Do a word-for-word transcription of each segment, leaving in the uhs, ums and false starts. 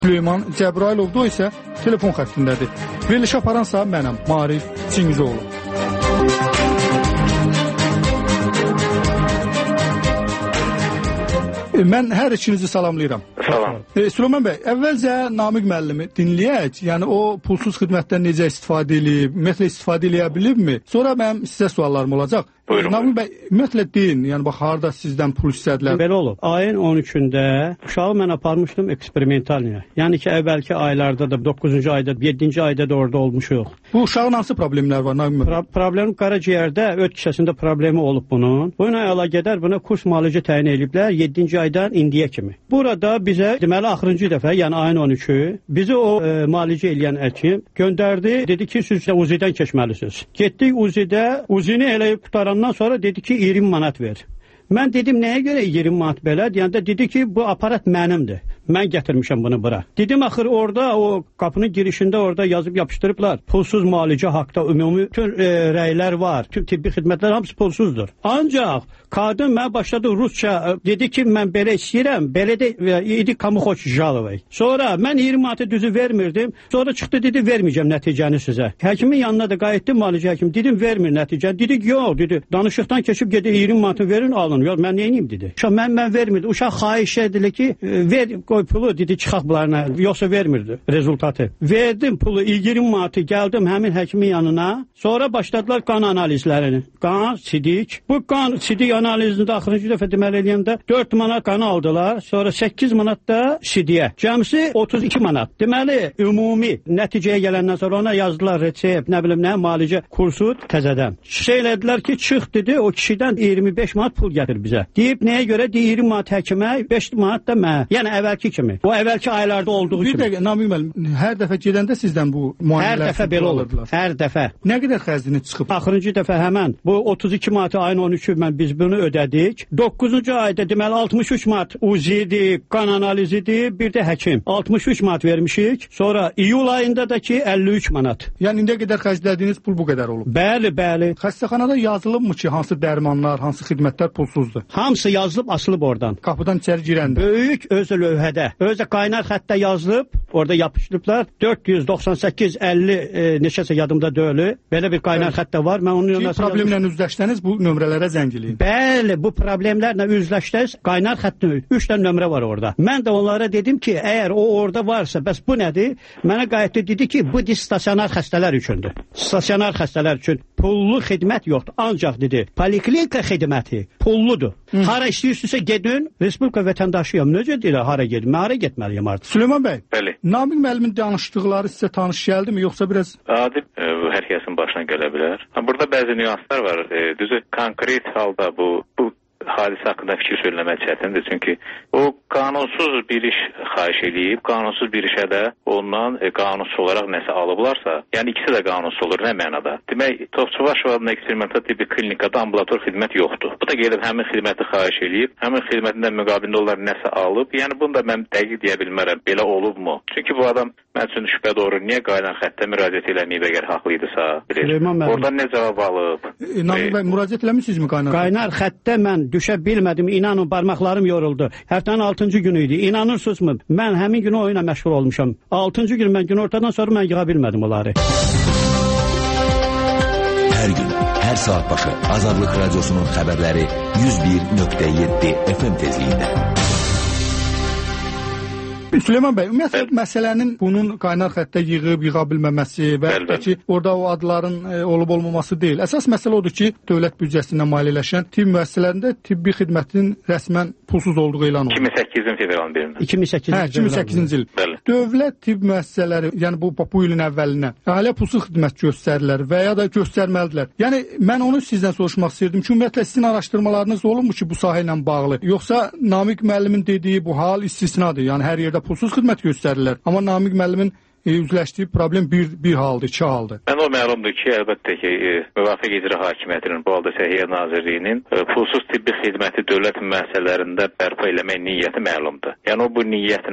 Süleyman Cəbrayılov isə telefon xəttindədir. Veriliş aparansa mənəm, Maarif Çingizoğlu. Mən hər ikinizi salamlayıram. Salam. E, Süleyman bəy, əvvəlcə Namiq müəllimi dinləyək. Yəni o pulsuz xidmətdən necə istifadə edib, ümumiyyətlə istifadə edə bilibmi? Sonra mənim sizə suallarım olacaq. Buyurun. Namiq bəy, ümumiyyətlə deyin, yəni bax harda sizdən pul istədilər? Belə olub. Ayın on üçündə uşağı mən aparmışdım eksperimentalniyə. Yəni ki, əvvəlki aylarda da doqquzuncu ayda, yeddinci ayda da orada olmuşuq. Bu uşağın hansı problemlər var Namiq bəy? Pro problem qaraciyərdə, öd kisəsində problemi olub bunun. Buna əlaqədar buna kurs müalicə təyin ediblər yeddinci aydan indiyə kimi. Burada bizə deməli axırıncı dəfə, yəni ayın on üçü bizi o e, müalicə edən həkim göndərdi. Dedi ki, siz U Z I-dən keçməlisiniz. Getdik U Z I-də, U Z I-ni elə qutarandan sonra dedi ki, iyirmi manat ver. Mən dedim, nəyə görə iyirmi manat belə? Deyəndə dedi ki, bu aparat mənimdir. Mən gətirmişəm bunu bura. Dedim, axır orada, o qapının girişində orada yazıb yapışdırıblar. Pulsuz müalicə haqda ümumi bütün e, rəylər var. Tüm tibbi xidmətlər hamısı pulsuzdur. Ancaq qadın mən başladı rusça, dedi ki, mən belə istəyirəm, belə də idi kamu xoş jalovay. Sonra mən iyirmi manatı düzü vermirdim. Sonra çıxdı, dedi, verməyəcəm nəticəni sizə. Həkimin yanına da qayıtdım, müalicə həkim. Dedim, vermir nəticəni. Dedi, yox, dedi, danışıqdan keçib gedir, iyirmi manatı verin, alın. Yox, mən neyiniyim, dedi. Uşaq, mən, mən vermirdi. Uşaq xahiş edilir ki, ver, qoy pulu, dedi, çıxaq bunlarına. Yoxsa vermirdi rezultatı. Verdim pulu, iyirmi manatı, gəldim həmin həkimin yanına. Sonra başladılar qan analizlərini. Qan, sidik. Bu qan, sidik analizində axırıncı dəfə deməli eləyəndə dörd manat qanı aldılar. Sonra səkkiz manat da sidiyə. Cəmsi otuz iki manat. Deməli, ümumi nəticəyə gələndən sonra ona yazdılar resept, nə bilim nə, müalicə kursu təzədən. Şey elədilər ki, çıx, dedi, o kişidən iyirmi beş manat pul gətir bizə. Deyib, nəyə görə? Deyir, iyirmi manat həkimə, beş manat da mənə. Yəni, əvvəlki kimi. O əvvəlki aylarda olduğu bir kimi. Bir dəqiqə, Namiq müəllim, hər dəfə gedəndə sizdən bu müayinələr... Hər dəfə belə olur. Hər dəfə. Nə qədər xərcini çıxıb? Axırıncı dəfə həmən bu otuz iki manatı ayın on üçü mən biz bunu ödədik. doqquzuncu ayda deməli altmış üç manat U Z I-dir, qan analizidir, bir də həkim. altmış üç manat vermişik. Sonra iyul ayında da ki əlli üç manat. Yəni indiyə qədər xərclədiyiniz pul bu qədər olub. Bəli, bəli. Xəstəxanada yazılıbmı ki, hansı dərmanlar, hansı xidmətlər pulsuzdur? Hamısı yazılıb, asılıb oradan. Qapıdan içəri girəndə. Böyük özü lövhədə. Özü qaynar xəttə yazılıb, orada yapışdırıblar. dörd yüz doxsan səkkiz əlli e, neçəsə yadımda deyil. Belə bir qaynar xəttə var. Mən onun yanına problemlə üzləşdiniz, bu nömrələrə zəng eləyin. Bəli, bu problemlərlə üzləşdiniz. Qaynar xəttdə üç dənə nömrə var orada. Mən də onlara dedim ki, əgər o orada varsa, bəs bu nədir? Mənə qayıtdı, dedi ki, bu stasionar xəstələr üçündür. Stasionar xəstələr üçün pullu xidmət yoxdur. Ancaq dedi, poliklinika xidməti pulludur. Hı. Hara istəyirsinizsə gedin, Respublika vətəndaşıyam. Necə deyir, hara gedin? Mən hara getməliyəm artıq? Süleyman bəy, bəli. Namiq müəllimin danışdıqları sizə tanış gəldimi, yoxsa biraz... Adi, e, hər kəsin başına gələ bilər. Burada bəzi nüanslar var. E, düzü, konkret halda bu, bu hadisə haqqında fikir söyləmək çətindir. Çünki o qanunsuz bir iş xahiş edib, qanunsuz bir işə də ondan e, qanunsuz olaraq nəsə alıblarsa, yəni ikisi də qanunsuz olur, nə mənada? Demək, Topçubaşov adına eksperimental tibbi klinikada ambulator xidmət yoxdur. Bu da gəlib həmin xidməti xahiş edib, həmin xidmətindən müqabilində onlar nəsə alıb. Yəni bunu da mən dəqiq deyə bilmərəm, belə olubmu? Çünki bu adam mən üçün şübhə doğru, niyə qaynar xəttə müraciət eləməyib əgər haqlıydısa? Oradan nə cavab alıb? E, Namiq bəy, müraciət eləmişsinizmi qaynar xəttə? Qaynar xəttə mən düşə bilmədim, inanın barmaqlarım yoruldu. Həftənin altıncı günü idi. İnanırsınızmı? Mən həmin günü oyuna məşğul olmuşam. altıncı gün mən gün ortadan sonra mən yığa bilmədim onları. Hər gün, hər saat başı Azadlıq Radiosunun xəbərləri yüz bir nöqtə yeddi F M tezliyində. Süleyman bəy, ümumiyyətlə məsələnin bunun qaynar xəttə yığıb, yığa bilməməsi və ya ki, orada o adların e, olub-olmaması deyil. Əsas məsələ odur ki, dövlət büdcəsindən maliyyələşən tibb müəssisələrində tibbi xidmətin rəsmən pulsuz olduğu elan olunur. iki min səkkizin fevralın birində. iki min səkkizinci hə, iki min səkkizinci il. Bəli. Dövlət tibb müəssisələri, yəni bu, bu ilin əvvəlinə ailə pulsuz xidmət göstərirlər və ya da göstərməlidirlər. Yəni mən onu sizdən soruşmaq istəyirdim ki, ümumiyyətlə sizin araşdırmalarınız olunmu ki, bu sahə ilə bağlı? Yoxsa Namiq müəllimin dediyi bu hal istisnadır. Yəni hər yerdə pulsuz xidmət göstərirlər. Amma Namiq müəllimin e, üzləşdiyi problem bir, bir haldır, iki haldır. Mən o məlumdur ki, əlbəttə ki, e, müvafiq icra hakimiyyətinin, bu halda Səhiyyə Nazirliyinin e, pulsuz tibbi xidməti dövlət müəssisələrində bərpa eləmək niyyəti məlumdur. Yəni o bu niyyətlə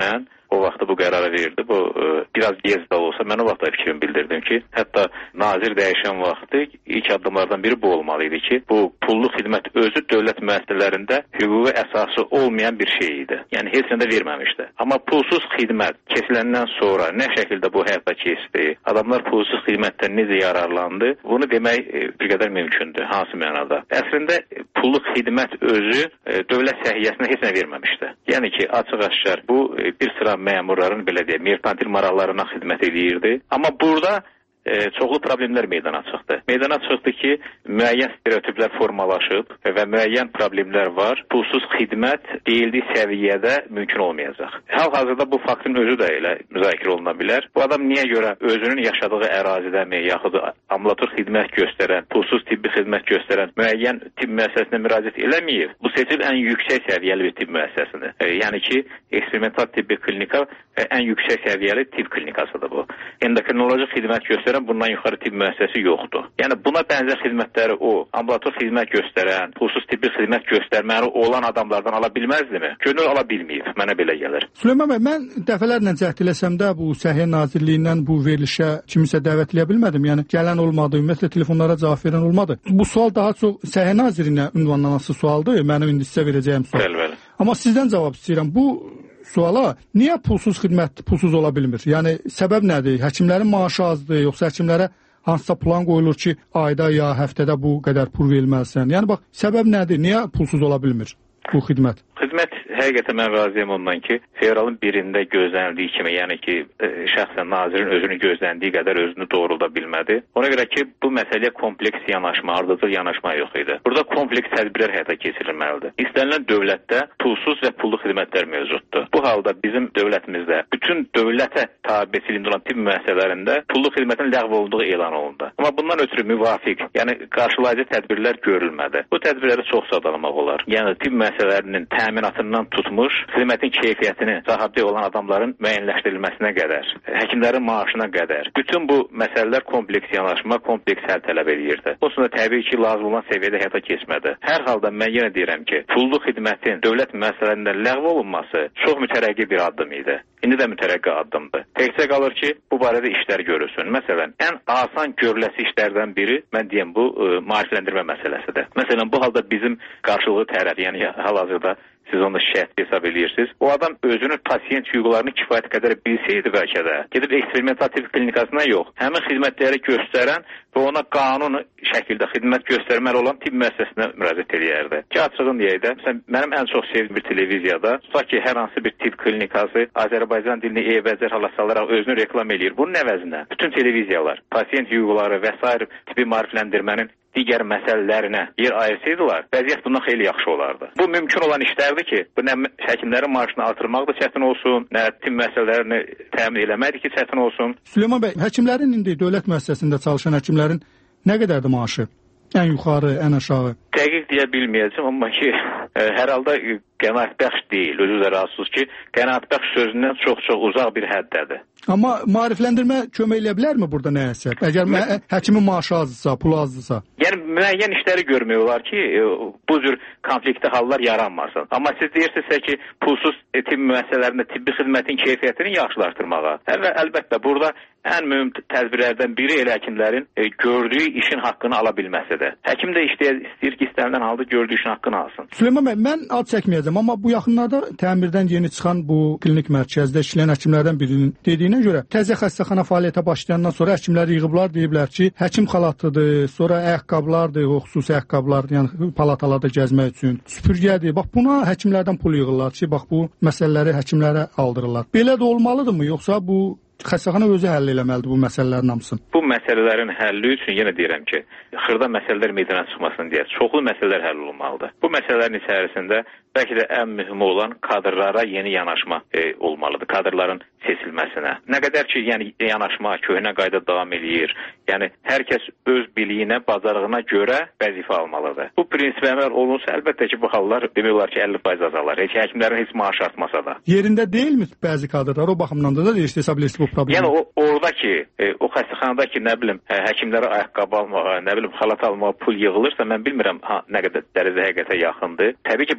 o vaxtda bu qərarı verdi. Bu e, biraz gec də olsa mən o vaxtda fikrimi bildirdim ki, hətta nazir dəyişən vaxtı ilk addımlardan biri bu olmalı idi ki, bu pullu xidmət özü dövlət müəssisələrində hüquqi əsası olmayan bir şey idi. Yəni heç nə də verməmişdi. Amma pulsuz xidmət kesiləndən sonra nə şəkildə bu həyata keçdi, adamlar pulsuz xidmətdən necə yararlandı, bunu demək e, bir qədər mümkündür. Hansı mənada? Əslində pullu xidmət özü e, dövlət səhiyyəsinə heç nə verməmişdi. Yəni ki, açıq-aşkar bu e, bir sıra məmurların belə deyək, merkantil maraqlarına xidmət edirdi. Amma burada e, çoxlu problemlər meydana çıxdı. Meydana çıxdı ki, müəyyən stereotiplər formalaşıb və müəyyən problemlər var. Pulsuz xidmət deyildiyi səviyyədə mümkün olmayacaq. Hal-hazırda bu faktın özü də elə müzakirə oluna bilər. Bu adam niyə görə özünün yaşadığı ərazidəmi, yaxud ambulator xidmət göstərən, pulsuz tibbi xidmət göstərən müəyyən tibb müəssisəsinə müraciət eləməyib? Bu seçil ən yüksək səviyyəli bir tibb müəssisəsidir. E, yəni ki, eksperimental tibbi klinika e, ən yüksək səviyyəli tibb klinikasıdır bu. Endokrinoloji xidmət göstərən bundan yuxarı tibb müəssisəsi yoxdur. Yəni buna bənzər xidmətləri o, ambulator xidmət göstərən, pulsuz tibbi xidmət göstərməli olan adamlardan ala bilməzdimi? Gönül ala bilməyib, mənə belə gəlir. Süleyman bəy, mən dəfələrlə cəhd eləsəm də bu Səhiyyə Nazirliyindən bu verilişə kimisə dəvət eləyə bilmədim. Yəni gələn olmadı, ümumiyyətlə telefonlara cavab verən olmadı. Bu sual daha çox Səhiyyə Nazirinə ünvanlaması sualdır, mənim indi sizə verəcəyim sual. Bəli, bəli. Amma sizdən cavab istəyirəm. Bu suala niyə pulsuz xidmət pulsuz ola bilmir? Yəni səbəb nədir? Həkimlərin maaşı azdır, yoxsa həkimlərə hansısa plan qoyulur ki, ayda ya həftədə bu qədər pul verilməlisən? Yəni bax, səbəb nədir? Niyə pulsuz ola bilmir bu xidmət? Xidmət həqiqətən mən razıyam ondan ki, fevralın birində gözlənildiyi kimi, yəni ki, e, şəxsən nazirin özünü gözləndiyi qədər özünü doğrulda bilmədi. Ona görə ki, bu məsələyə kompleks yanaşma, ardıcıl yanaşma yox idi. Burada kompleks tədbirlər həyata keçirilməlidir. İstənilən dövlətdə pulsuz və pullu xidmətlər mövcuddur. Bu halda bizim dövlətimizdə bütün dövlətə tabeçiliyində olan tibb müəssisələrində pullu xidmətin ləğv olunduğu elan olundu. Amma bundan ötürü müvafiq, yəni qarşılayıcı tədbirlər görülmədi. Bu tədbirləri çox sadalamaq olar. Yəni tibb müəssisələrinin təminatından tutmuş, xidmətin keyfiyyətini sahibi olan adamların müəyyənləşdirilməsinə qədər, həkimlərin maaşına qədər. Bütün bu məsələlər kompleks yanaşma, kompleks həll tələb edirdi. Bu sonra təbii ki, lazım olan səviyyədə həyata keçmədi. Hər halda mən yenə deyirəm ki, pullu xidmətin dövlət müəssisələrində ləğv olunması çox mütərəqqi bir addım idi. İndi də mütərəqqi addımdır. Təkcə qalır ki, bu barədə işlər görülsün. Məsələn, ən asan görüləsi işlərdən biri, mən deyim, bu ə, maarifləndirmə məsələsidir. Məsələn, bu halda bizim qarşılığı tərəf, yəni hal-hazırda siz onu şərt hesab edirsiniz. O adam özünün pasiyent hüquqlarını kifayət qədər bilsəydi bəlkə də, gedib eksperimental tibb klinikasına yox, həmin xidmətləri göstərən və ona qanun şəkildə xidmət göstərməli olan tibb müəssisəsinə müraciət edərdi. Ki, açığın deyək də, məsələn, mənim ən çox sevdiyim bir televiziyada, tutaq ki, hər hansı bir tibb klinikası Azərbaycan dilini eybəcər hala salaraq özünü reklam eləyir. Bunun əvəzinə bütün televiziyalar, pasiyent hüquqları və s. tibbi maarifləndirmənin digər məsələlərinə yer ayırsaydılar, vəziyyət bundan xeyli yaxşı olardı. Bu mümkün olan işlərdir ki, bu nə həkimlərin maaşını artırmaq da çətin olsun, nə tibb məsələlərini təmin eləmək ki, çətin olsun. Süleyman bəy, həkimlərin indi dövlət müəssisəsində çalışan həkimlərin nə qədərdir maaşı? Ən yuxarı, ən aşağı? Dəqiq deyə bilməyəcəm, amma ki, ə, hər halda qənaətbəxş deyil. Özü də razısınız ki, qənaətbəxş sözündən çox-çox uzaq bir həddədir. Amma maarifləndirmə kömək eləyə bilərmi burada nəyəsə? Əgər Mən... həkimin maaşı azdırsa, pulu azdırsa? Yəni, müəyyən işləri görmək olar ki, bu cür konfliktli hallar yaranmasın. Amma siz deyirsinizsə ki, pulsuz tibb müəssisələrində tibbi xidmətin keyfiyyətini yaxşılaşdırmağa. Əl əlbəttə, burada ən mühüm tədbirlərdən biri elə həkimlərin e, gördüyü işin haqqını ala bilməsidir. Həkim də istəyir, istəyir ki, istənilən halda gördüyü işin haqqını alsın. Süleyman bəy, mən ad çəkməyəcəm, amma bu yaxınlarda təmirdən yeni çıxan bu klinik mərkəzdə işləyən həkimlərdən birinin dediyinə görə təzə xəstəxana fəaliyyətə başlayandan sonra həkimləri yığıblar, deyiblər ki, həkim xalatıdır, sonra ayaqqabılardır, o xüsusi ayaqqabılar, yəni palatalarda gəzmək üçün, süpürgədir. Bax buna həkimlərdən pul yığırlar ki, bax bu məsələləri həkimlərə aldırırlar. Belə də olmalıdırmı, yoxsa bu xəstəxana özü həll eləməlidir bu məsələlərin hamısını? Bu məsələlərin həlli üçün yenə deyirəm ki, xırda məsələlər meydana çıxmasın deyə çoxlu məsələlər həll olunmalıdır. Bu məsələlərin içərisində bəlkə də ən mühüm olan kadrlara yeni yanaşma e, olmalıdır, kadrların seçilməsinə. Nə qədər ki, yəni yanaşma köhnə qayda davam eləyir, yəni hər kəs öz biliyinə, bacarığına görə vəzifə almalıdır. Bu prinsip əməl olunsa, əlbəttə ki, bu hallar demək olar ki, əlli faiz azalar. Heç həkimlərin heç maaşı artmasa da. Yerində deyilmi bəzi kadrlar? O baxımdan da da hesab edirsiniz bu problemi? Yəni o oradakı, e, o xəstəxanada ki, nə bilim, hə, həkimlərə ayaqqabı almağa, nə bilim, xalat almağa pul yığılırsa, mən bilmirəm ha, nə qədər dərəcə həqiqətə yaxındır. Təbii ki, baş həkimin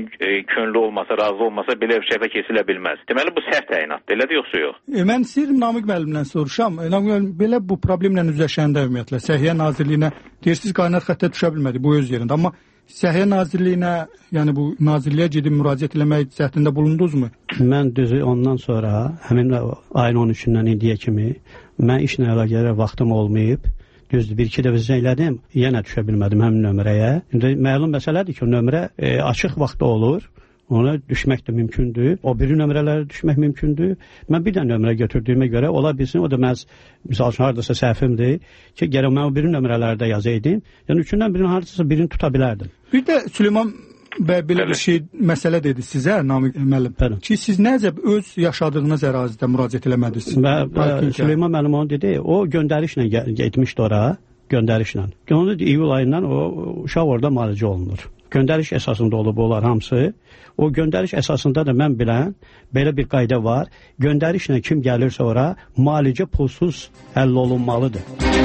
xəstənin e, könlü olmasa, razı olmasa belə bir şeydə kesilə bilməz. Deməli bu səhv təyinatdır, elədir yoxsa yox? E, mən istəyirəm Namiq müəllimdən soruşam. E, Namiq müəllim, belə bu problemlə üzləşəndə ümumiyyətlə Səhiyyə Nazirliyinə deyirsiniz qaynar xəttə düşə bilmədi bu öz yerində, amma Səhiyyə Nazirliyinə, yəni bu nazirliyə gedib müraciət eləmək cəhdində bulundunuzmu? Mən düzü ondan sonra həmin ayın on üçündən indiyə kimi mən işlə əlaqədar vaxtım olmayıb. Düzdür, bir iki dəfə zəng elədim, yenə düşə bilmədim həmin nömrəyə. İndi məlum məsələdir ki, nömrə e, açıq vaxtda olur. Ona düşmək də mümkündür. O biri nömrələrə düşmək mümkündür. Mən bir dənə nömrə götürdüyümə görə ola bilsin, o da məhz misal üçün hardasa səhvimdir ki, gərək mən o biri nömrələrdə yazaydım. Yəni üçündən birini hardasa birini tuta bilərdim. Bir də Süleyman bəy belə bir şey məsələ dedi sizə Namiq müəllim ki, siz nəcəb öz yaşadığınız ərazidə müraciət eləmədiniz. Və, və Süleyman müəllim onu dedi, o göndərişlə getmişdi ora, göndərişlə. Onu iyul ayından o uşaq orada müalicə olunur. Göndəriş əsasında olub onlar hamısı. O göndəriş əsasında da mən bilən belə bir qayda var. Göndərişlə kim gəlirsə ora müalicə pulsuz həll olunmalıdır.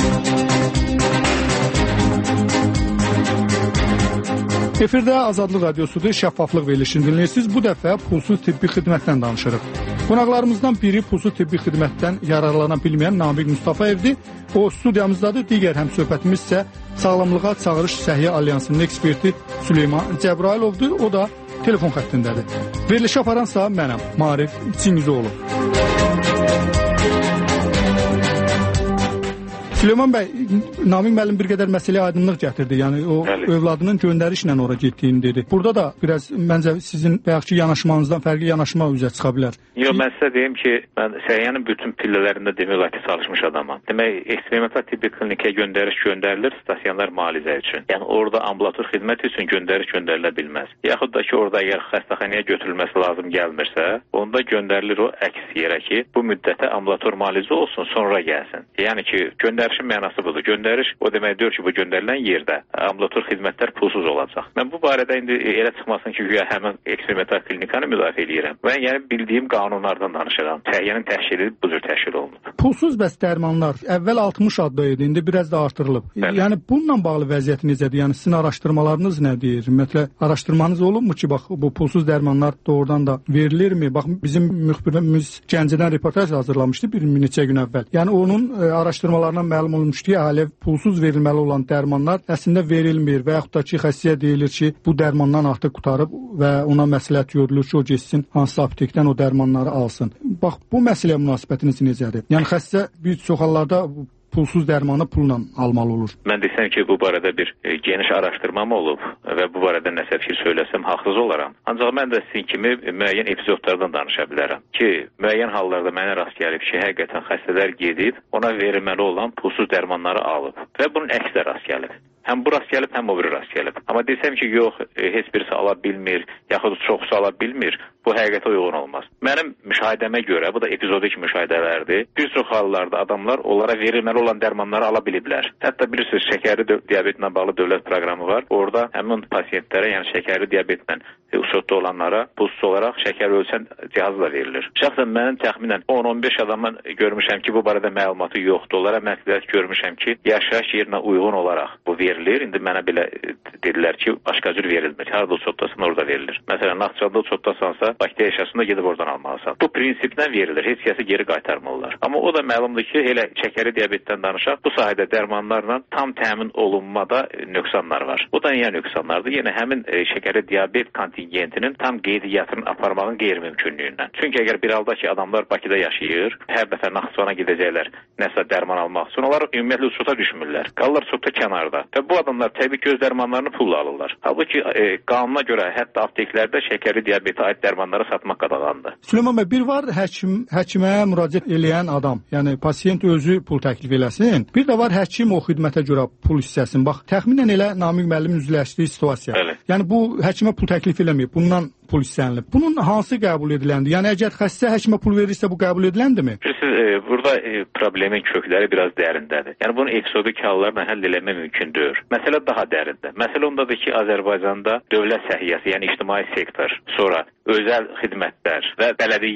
Efirdə Azadlıq Radiosudur, şəffaflıq verilişini dinləyirsiniz. Bu dəfə pulsuz tibbi xidmətdən danışırıq. Qonaqlarımızdan biri pulsuz tibbi xidmətdən yararlana bilməyən Namiq Mustafayevdir. O studiyamızdadır. Digər həmsöhbətimiz isə Sağlamlığa Çağırış Səhiyyə Alyansının eksperti Süleyman Cəbrailovdur. O da telefon xəttindədir. Verilişi aparansa mənəm, Maarif Çingizoğlu. Süleyman bəy, Namiq müəllim bir qədər məsələyə aydınlıq gətirdi. Yəni o Bəli. övladının göndərişlə ora getdiyini dedi. Burada da biraz məncə sizin bayaqki yanaşmanızdan fərqli yanaşma üzə çıxa bilər. Yox, mən sizə deyim ki, mən Səhiyyanın bütün pillələrində demək olar ki, çalışmış adamam. Demək, eksperimental tibbi klinikə göndəriş göndərilir stasionar müalicə üçün. Yəni orada ambulator xidmət üçün göndəriş göndərilə bilməz. Yaxud da ki, orada əgər xəstəxanaya götürülməsi lazım gəlmirsə, onda göndərilir o əks yerə ki, bu müddətə ambulator müalicə olsun, sonra gəlsin. Yəni ki, göndərişin mənası budur. Göndəriş o demək deyir ki, bu göndərilən yerdə ambulator xidmətlər pulsuz olacaq. Mən bu barədə indi elə çıxmasın ki, güya həmin eksperimental klinikanı müdafiə edirəm. Mən yəni bildiyim qanunlardan danışıram. Səhiyyanın təşkili bu cür təşkil olunub. Pulsuz bəs dərmanlar əvvəl altmış adda idi, indi biraz da artırılıb. Bəli. Yəni bununla bağlı vəziyyət necədir? Yəni sizin araşdırmalarınız nə deyir? Ümumiyyətlə araşdırmanız olubmu ki, bax bu pulsuz dərmanlar doğrudan da verilirmi? Bax bizim müxbirimiz Gəncədən reportaj hazırlamışdı bir neçə gün əvvəl. Yəni onun e, araşdırmalarından məlum olmuşdu ki, əhaliyə pulsuz verilməli olan dərmanlar əslində verilmir və yaxud da ki, xəstəyə deyilir ki, bu dərmandan artıq qurtarıb və ona məsləhət görülür ki, o getsin hansısa aptekdən o dərmanları alsın. Bax bu məsələyə münasibətiniz necədir? Yəni xəstə bir çox hallarda pulsuz dərmanı pulla almalı olur. Mən desəm ki, bu barədə bir e, geniş araşdırmam olub və bu barədə nəsə fikir söyləsəm haqsız olaram. Ancaq mən də sizin kimi müəyyən epizodlardan danışa bilərəm ki, müəyyən hallarda mənə rast gəlib ki, həqiqətən xəstələr gedib ona verilməli olan pulsuz dərmanları alıb və bunun əksi də rast gəlib. Həm bu rast gəlib, həm o biri rast gəlib. Amma desəm ki, yox, e, heç birisi ala bilmir, yaxud çoxsu ala bilmir, bu həqiqətə uyğun olmaz. Mənim müşahidəmə görə, bu da epizodik müşahidələrdir, bir çox hallarda adamlar onlara verilməli olan dərmanları ala biliblər. Hətta bilirsiniz, şəkərli diabetlə bağlı dövlət proqramı var. Orada həmin pasiyentlərə, yəni şəkərli diabetlə usodda olanlara pulsuz olaraq şəkər ölçən cihazı da verilir. Şəxsən mənim təxminən on on beş adamın görmüşəm ki, bu barədə məlumatı yoxdur. Onlara məsləhət görmüşəm ki, yaşayış yerinə uyğun olaraq bu verilir. İndi mənə belə dedilər ki, başqa cür verilmir. Harada uçotdasan orada verilir. Məsələn, Naxçıvanda uçotdasansa, Bakıya yaşasında gedib oradan almalısan. Bu prinsiplə verilir. Heç kəsi geri qaytarmırlar. Amma o da məlumdur ki, elə şəkəri diabetdən danışaq, bu sahədə dərmanlarla tam təmin olunmada nöqsanlar var. Bu da niyə nöqsanlardır? Yəni həmin e, şəkəri diabet kontingentinin tam qeydiyyatını aparmağın qeyri-mümkünlüyündən. Çünki əgər bir halda ki, adamlar Bakıda yaşayır, hər dəfə Naxçıvana gedəcəklər nəsə dərman almaq üçün, onlar ümumiyyətlə uçota düşmürlər. Qalırlar uçotda kənarda. Və bu adamlar təbii ki, öz dərmanlarını pulla alırlar. Halbuki e, qanuna görə hətta apteklərdə şəkərli diabetə aid dərmanları satmaq qadağandır. Süleyman bəy, bir var həkim, həkimə müraciət eləyən adam, yəni pasiyent özü pul təklif eləsin. Bir də var həkim o xidmətə görə pul istəsin. Bax, təxminən elə Namiq müəllimin üzləşdiyi situasiya. Bəli. Yəni bu həkimə pul təklif eləməyib, bundan pul istənilib. Bunun hansı qəbul ediləndi? Yəni əgər xəstə həkimə pul verirsə bu qəbul ediləndimi? Siz e, burada e, problemin kökləri biraz dərindədir. Yəni bunu epizodik hallarla həll eləmək mümkündür. Məsələ daha dərində. Məsələ ondadır ki, Azərbaycanda dövlət səhiyyəsi, yəni ictimai sektor, sonra özəl xidmətlər və bələdiyyə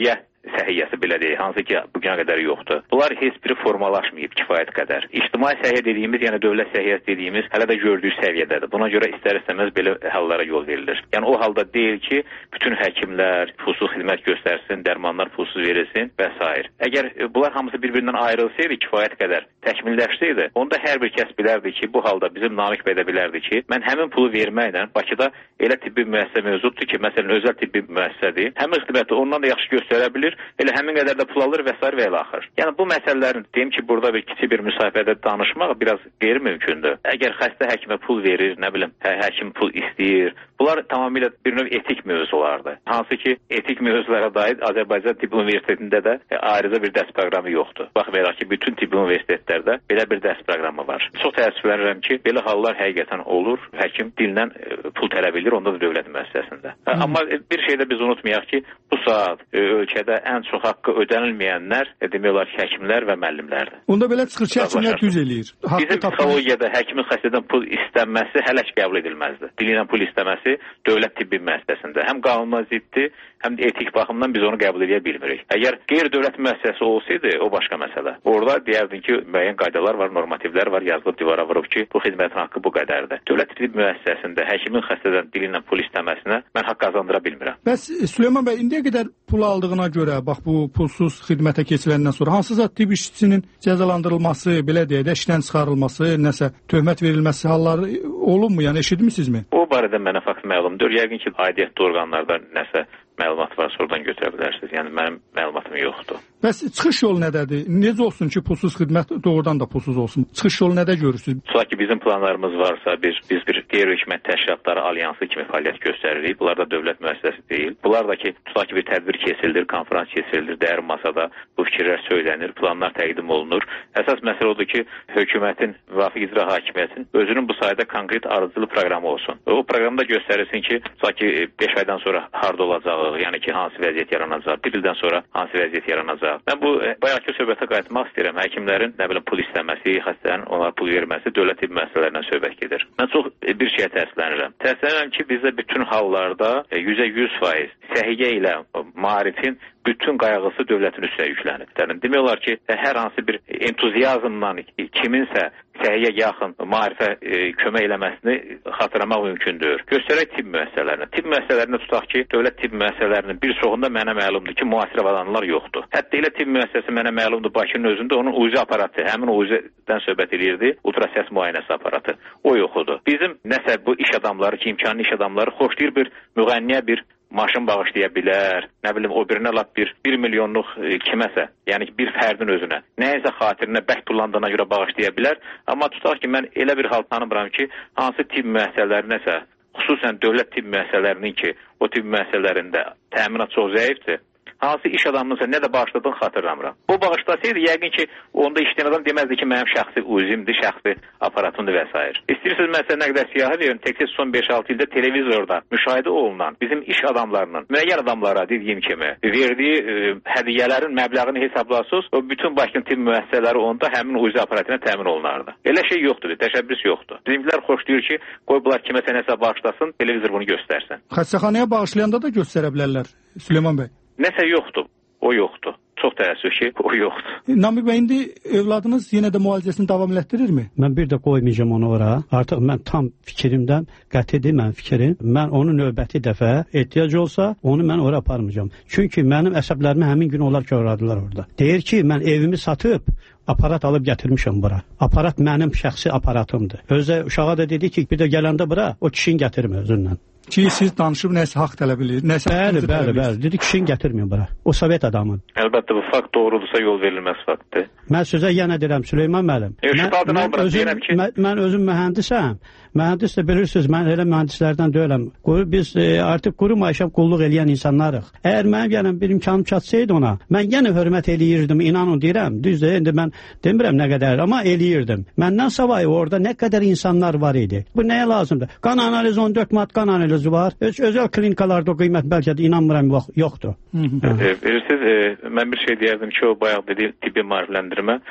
səhiyyəsi belə deyək, hansı ki bu günə qədər yoxdur. Bunlar heç biri formalaşmayıb kifayət qədər. İctimai səhiyyə dediyimiz, yəni dövlət səhiyyəsi dediyimiz hələ də gördüyü səviyyədədir. Buna görə istər-istəməz belə hallara yol verilir. Yəni o halda deyil ki, bütün həkimlər pulsuz xidmət göstərsin, dərmanlar pulsuz verilsin və s. Əgər bunlar hamısı bir-birindən ayrılsaydı, kifayət qədər təkmilləşsəydi, onda hər bir kəs bilərdi ki, bu halda bizim Namiq bəy də bilərdi ki, mən həmin pulu verməklə Bakıda elə tibbi müəssisə mövcuddur ki, məsələn, özəl tibbi müəssisədir. Həmin xidməti ondan da yaxşı göstərə bilir, elə həmin qədər də pul alır və s. və ilə axır. Yəni bu məsələlərin deyim ki, burada bir kiçik bir müsahibədə danışmaq biraz qeyri-mümkündür. Əgər xəstə həkimə pul verir, nə bilim, hə, həkim pul istəyir, bunlar tamamilə bir növ etik mövzulardır. Hansı ki, etik mövzulara dair Azərbaycan Tibb Universitetində də e, ayrıca bir dərs proqramı yoxdur. Baxmayaraq ki, bütün tibb universitetlərdə belə bir dərs proqramı var. Çox təəssüflənirəm ki, belə hallar həqiqətən olur. Həkim dillə e, pul tələb edir, onda da dövlət müəssisəsində. Hı. Amma e, bir şey də biz unutmayaq ki, bu saat e, ölkədə ən çox haqqı ödənilməyənlər e, demək olar ki, həkimlər və müəllimlərdir. Onda belə çıxır ki, həkimlər düz eləyir. Haqqı Bizim tapır. psixologiyada həkimin xəstədən pul istənməsi hələ ki qəbul edilməzdi. Dili ilə pul istəməsi dövlət tibbi müəssisəsində həm qanuna ziddir, həm də etik baxımdan biz onu qəbul edə bilmirik. Əgər qeyri-dövlət müəssisəsi olsaydı, o başqa məsələ. Orada deyərdin ki, müəyyən qaydalar var, normativlər var, yazılıb divara vurub ki, bu xidmətin haqqı bu qədərdir. Dövlət tibbi müəssisəsində həkimin xəstədən dili ilə pul istəməsinə mən haqq qazandıra bilmirəm. Bəs Süleyman bəy, indiyə qədər pul aldığına görə, bax bu pulsuz xidmətə keçiləndən sonra hansısa tibb işçisinin cəzalandırılması, belə deyək də, işdən çıxarılması, nəsə töhmət verilməsi halları olunmu? Yəni eşitmisinizmi? O barədə mənə fakt məlumdur. Yəqin ki, aidiyyətli orqanlarda nəsə məlumat varsa oradan götürə bilərsiniz. Yəni mənim məlumatım yoxdur. Bəs çıxış yolu nədədir? Necə olsun ki, pulsuz xidmət doğrudan da pulsuz olsun? Çıxış yolu nədə görürsünüz? Tutaq ki, bizim planlarımız varsa, biz, biz bir qeyri-hökumət təşkilatları alyansı kimi fəaliyyət göstəririk. Bunlar da dövlət müəssisəsi deyil. Bunlar da ki, tutaq ki, bir tədbir keçirilir, konferans keçirilir, dəyər masada bu fikirlər söylənir, planlar təqdim olunur. Əsas məsələ odur ki, hökumətin, müvafiq icra hakimiyyətin özünün bu sayədə konkret ardıcılı proqramı olsun. O proqramda göstərilsin ki, tutaq ki, beş aydan sonra harda olacağı, yəni ki, hansı vəziyyət yaranacaq, bir ildən sonra hansı vəziyyət yaranacaq. Mən bu bayaqki söhbətə qayıtmaq istəyirəm. Həkimlərin nə bilim pul istəməsi, xəstələrin onlara pul verməsi dövlət tibb müəssisələrindən söhbət gedir. Mən çox bir şeyə təəssüflənirəm. Təəssüflənirəm ki, bizdə bütün hallarda yüzdə yüz faiz səhiyyə ilə maarifin bütün qayğısı dövlətin üstünə yüklənir. Yəni demək olar ki, hər hansı bir entuziazmla kiminsə səhiyyə yaxın maarifə e, kömək eləməsini xatırlamaq mümkündür. Göstərək tibb müəssisələrinə. Tibb müəssisələrində tutaq ki, dövlət tibb müəssisələrinin bir çoxunda mənə məlumdur ki, müasir avadanlar yoxdur. Hətta elə tibb müəssisəsi mənə məlumdur Bakının özündə onun U Z I aparatı, həmin U Z I-dən söhbət edirdi, ultrasəs müayinəsi aparatı. O yoxudur. Bizim nəsə bu iş adamları ki, imkanlı iş adamları xoşlayır bir müğənniyə bir maşın bağışlaya bilər, nə bilim, o birinə lap bir, bir milyonluq e, kiməsə, yəni bir fərdin özünə, nəyəsə xatirinə bək pullandığına görə bağışlaya bilər. Amma tutaq ki, mən elə bir hal tanımıram ki, hansı tibb müəssisələrinəsə, xüsusən dövlət tibb müəssisələrinin ki, o tibb müəssisələrində təminat çox zəifdir, hansı iş adamınsa nə də bağışladığını xatırlamıram. Bu bağışlasaydı, yəqin ki, onda işləyən adam deməzdi ki, mənim şəxsi uzimdir, şəxsi aparatımdır və s. İstəyirsiniz, mən sizə nə qədər siyahı verim, təkcə son beş altı ildə televizorda müşahidə olunan bizim iş adamlarının, müəyyən adamlara dediyim kimi, verdiyi e, hədiyyələrin məbləğini hesablasız, o bütün Bakının tibb müəssisələri onda həmin U Z I aparatına təmin olunardı. Elə şey yoxdur, təşəbbüs yoxdur. Bizimkilər xoşlayır ki, qoy bunlar kiməsə nəsə bağışlasın, televizor bunu göstərsin. Xəstəxanaya bağışlayanda da göstərə bilərlər, Süleyman bəy. Nəsə yoxdur, o yoxdur. Çox təəssüf ki, o yoxdur. Namiq bəy, indi övladınız yenə də müalicəsini davam elətdirirmi? Mən bir də qoymayacağam onu ora. Artıq mən tam fikrimdən qətidir mən fikrim. Mən onu növbəti dəfə ehtiyac olsa, onu mən ora aparmayacağam. Çünki mənim əsəblərimi həmin gün onlar kövrədirlər orada. Deyir ki, mən evimi satıb aparat alıb gətirmişəm bura. Aparat mənim şəxsi aparatımdır. Özü uşağa da dedi ki, bir də gələndə bura o kişini gətirmə özündən. Ki siz danışıb nəsə haqq tələb edir, nəsə Bəli, bəli, bəli. Dedi kişini gətirməyin bura. O Sovet adamı. Əlbəttə bu fakt doğrudursa yol verilməz faktdır. Mən sizə yenə deyirəm Süleyman müəllim. E, mən, mən, özüm, ki... mən, mən özüm mühəndisəm. Mühəndis də bilirsiniz, mən elə mühəndislərdən deyiləm. Biz e, artıq quru maaşa qulluq eləyən insanlarıq. Əgər mənim yəni bir imkanım çatsaydı ona, mən yenə hörmət eləyirdim, inanın deyirəm. Düzdür, indi mən demirəm nə qədər, amma eləyirdim. Məndən savayı orada nə qədər insanlar var idi. Bu nəyə lazımdır? Qan analizi on dörd manat qan analizi var. Öz özəl klinikalarda o qiymət bəlkə də inanmıram yoxdur. E, bilirsiniz, e, mən bir şey deyərdim ki, o bayaq dediyi tibbi maarifləndirmə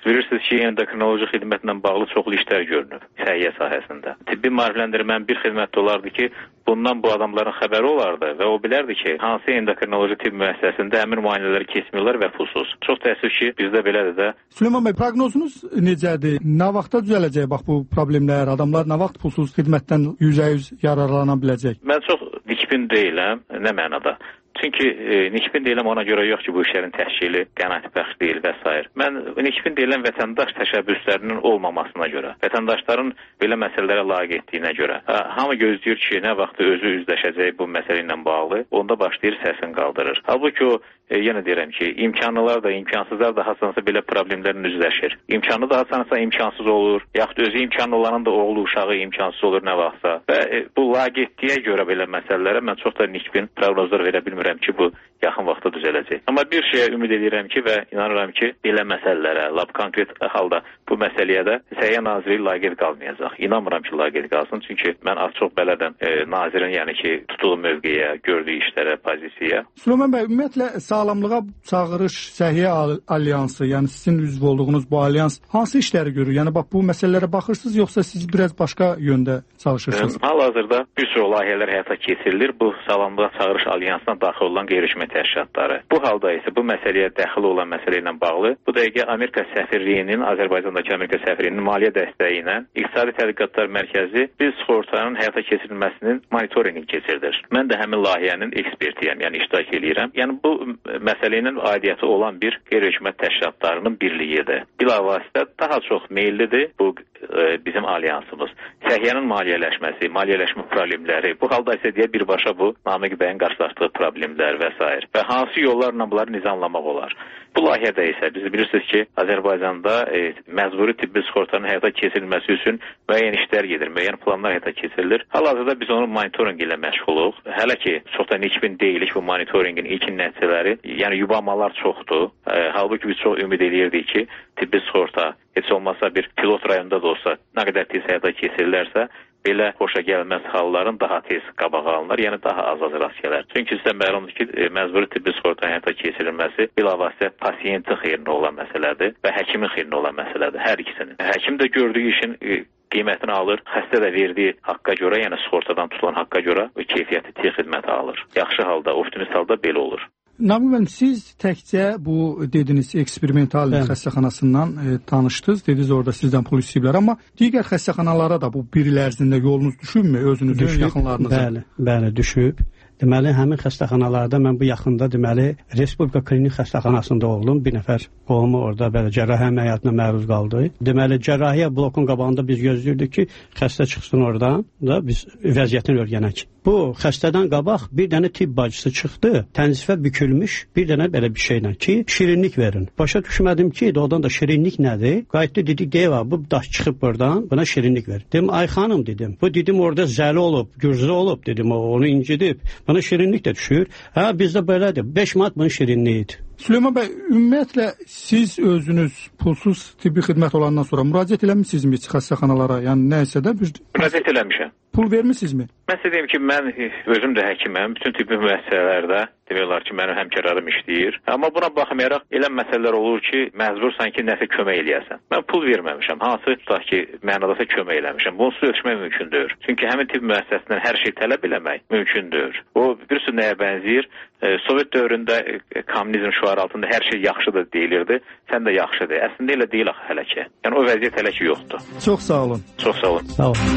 Bilirsiniz ki, endokrinoloji xidmətlə bağlı çoxlu işlər görünür səhiyyə sahəsində. Tibbi maarifləndirmənin bir xidmətdə olardı ki, bundan bu adamların xəbəri olardı və o bilərdi ki, hansı endokrinoloji tibb müəssisəsində həmin müayinələri keçmiyorlar və pulsuz. Çox təəssüf ki, bizdə belədir də. Süleyman bəy, proqnozunuz necədir? Nə vaxtda düzələcək bax bu problemlər? Adamlar nə vaxt pulsuz xidmətdən yüzdə yüz yararlana biləcək? Mən çox nikbin deyiləm, nə mənada? Çünki e, nikbin deyiləm ona görə yox ki, bu işlərin təşkili qənaətbəxş deyil və s. Mən nikbin deyiləm vətəndaş təşəbbüslərinin olmamasına görə, vətəndaşların belə məsələlərə laqeyd etdiyinə görə. Ha, hamı gözləyir ki, nə vaxt özü üzləşəcək bu məsələ ilə bağlı, onda başlayır səsini qaldırır. Halbuki o, e, yenə deyirəm ki, imkanlılar da, imkansızlar da hasansa belə problemlərlə üzləşir. İmkanlı da hasansa imkansız olur, yaxud özü imkanlı olanın da oğlu, uşağı imkansız olur nə vaxtsa. Və e, bu laqeydliyə görə belə məsələlərə mən çox da nikbin proqnozlar verə bilmirəm ki, bu yaxın vaxtda düzələcək. Amma bir şeyə ümid edirəm ki və inanıram ki, belə məsələlərə, lab konkret halda bu məsələyə də Səhiyyə Naziri laqeyd qalmayacaq. İnanmıram ki, laqeyd qalsın, çünki mən az çox belədəm e, nazirin, yəni ki, tutulu mövqeyə, gördüyü işlərə, pozisiyaya. Süleyman bəy, ümumiyyətlə sağlamlığa çağırış Səhiyyə Alyansı, yəni sizin üzv olduğunuz bu alyans hansı işləri görür? Yəni bax bu məsələlərə baxırsınız, yoxsa siz biraz başqa yöndə çalışırsınız? E, hal-hazırda bir çox layihələr həyata keçirilir. Bu sağlamlığa çağırış alyansına daxil olan qeyri-hökumətli təşkilatları. Bu halda isə bu məsələyə daxil olan məsələ ilə bağlı bu dəqiqə Amerika səfirliyinin, Azərbaycandakı Amerika səfirliyinin maliyyə dəstəyi ilə İqtisadi Tədqiqatlar Mərkəzi biz sığortanın həyata keçirilməsinin monitorinqini keçirdir. Mən də həmin layihənin ekspertiyəm, yəni iştirak edirəm. Yəni bu məsələ ilə aidiyyəti olan bir qeyri-hökumətli təşkilatlarının birliyidir. Bilavasitə daha çox meyllidir bu e, bizim alyansımız. Səhiyyənin maliyyələşməsi, maliyyələşmə problemləri, bu halda isə deyə birbaşa bu Namiq bəyin qarşılaşdığı problemlər və s. və hansı yollarla bunları nizamlamaq olar. Bu layihədə isə biz bilirsiniz ki, Azərbaycanda e, məcburi tibbi sığortanın həyata keçirilməsi üçün müəyyən işlər gedir, müəyyən planlar həyata keçirilir. Hal-hazırda biz onun monitorinq ilə məşğuluq. Hələ ki, çox da nikbin deyilik bu monitorinqin ilkin nəticələri, yəni yubanmalar çoxdur. E, halbuki biz çox ümid edirdik ki, tibbi sığorta heç olmasa bir pilot rayonda da olsa nə qədər tez həyata keçirilərsə, belə xoşa gəlməz halların daha tez qabağı alınır, yəni daha az-az rast gələr. Çünki sizə məlumdur ki, məcburi tibbi sığortanın həyata keçirilməsi bilavasitə pasiyentin xeyrinə olan məsələdir və həkimin xeyrinə olan məsələdir, hər ikisinin. Həkim də gördüyü işin qiymətini alır, xəstə də verdiyi haqqa görə, yəni sığortadan tutulan haqqa görə keyfiyyətli tibbi xidməti alır. Yaxşı halda, optimist halda belə olur. Namiq müəllim, siz təkcə bu dediniz eksperimental Bəli. xəstəxanasından e, tanışdınız, dediniz orada sizdən pul istəyiblər, amma digər xəstəxanalara da bu bir il ərzində yolunuz düşübmü özünüzün yaxınlarınıza? Bəli, bəli, düşüb. Deməli, həmin xəstəxanalarda mən bu yaxında deməli Respublika Klinik Xəstəxanasında oldum. Bir nəfər qohumu orada belə cərrahi əməliyyatına məruz qaldı. Deməli, cərrahiyyə blokun qabağında biz gözləyirdik ki, xəstə çıxsın oradan da biz vəziyyətini öyrənək. Bu xəstədən qabaq bir dənə tibb bacısı çıxdı, tənzifə bükülmüş bir dənə belə bir şeylə ki, şirinlik verin. Başa düşmədim ki, doğrudan da şirinlik nədir? Qayıtdı dedik, deyəvə, bu daş çıxıb buradan, buna şirinlik ver. Dedim, ay xanım dedim, bu dedim orada zəli olub, gürzə olub dedim, o onu incidib. Bana şirinlik də düşür. Hə, bizdə belədir. beş manat bunun şirinliyidir. Süleyman bəy, ümumiyyətlə siz özünüz pulsuz tibbi xidmət olandan sonra müraciət eləmisinizmi xəstəxanalara? Yəni nə isə də bir müraciət eləmişəm. Pul vermisinizmi? Mən sizə deyim ki, mən özüm də həkiməm. Bütün tibbi müəssisələrdə demək olar ki, mənim həmkarlarım işləyir. Amma buna baxmayaraq elə məsələlər olur ki, məcbursan ki, nəsə kömək eləyəsən. Mən pul verməmişəm. Hansı tutaq ki, mənadasa kömək eləmişəm. Bunsuz ölçmək mümkündür. Çünki həmin tibbi müəssisəsindən hər şey tələb eləmək mümkündür. O bir sürü nəyə bənzəyir? E, Sovet dövründə e, kommunizm şüarı altında hər şey yaxşıdır deyilirdi. Sən də yaxşıdır. Əslində elə deyil axı hələ ki. Yəni o vəziyyət hələ ki yoxdur. Çox sağ olun. Çox sağ olun. Sağ olun.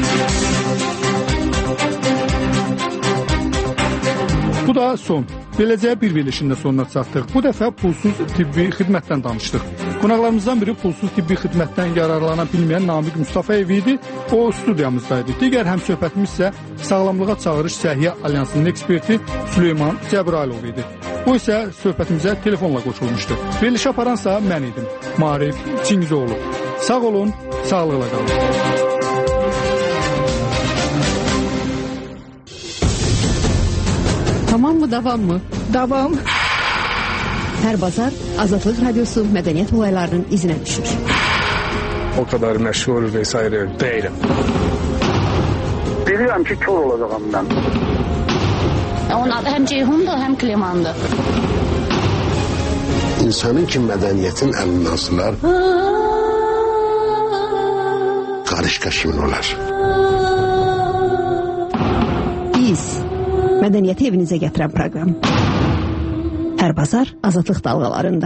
Bu da son. Beləcə bir verilişində sonuna çatdıq. Bu dəfə pulsuz tibbi xidmətdən danışdıq. Qonaqlarımızdan biri pulsuz tibbi xidmətdən yararlana bilməyən Namiq Mustafayev idi. O studiyamızdaydı. Digər həmsöhbətimiz isə Sağlamlığa Çağırış Səhiyyə Alyansının eksperti Süleyman Cəbrayılov idi. O isə söhbətimizə telefonla qoşulmuşdu. Verilişi aparansa mən idim. Maarif Çingizoğlu. Sağ olun, sağlıqla qalın. Tamam mı, davam mı? Davam. Her bazar Azadlık Radyosu medeniyet olaylarının izine düşür. O kadar meşhur vesaire değilim. Biliyorum ki kör olacağım ben. Onun adı hem Ceyhun'dur hem Kliman'dır. İnsanın ki medeniyetin elinden asılar. başqa kimin olar? Biz mədəniyyəti evinizə gətirən proqram. Hər bazar Azadlıq dalğalarında.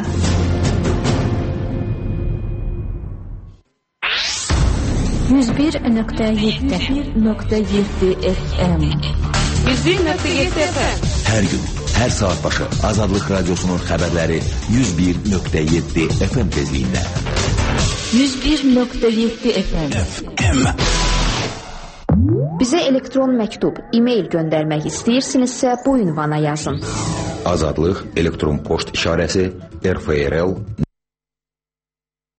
yüz bir nöqtə yeddi nöqtə yeddi F M yüz bir nöqtə yeddi F M Hər gün, hər saat başı Azadlıq Radyosu'nun xəbərləri yüz bir nöqtə yeddi F M tezliyində. yüz bir nöqtə yeddi F M Bizə elektron məktub, e-mail göndərmək istəyirsinizsə bu ünvana yazın. Azadlıq elektron poçt işarəsi r f r l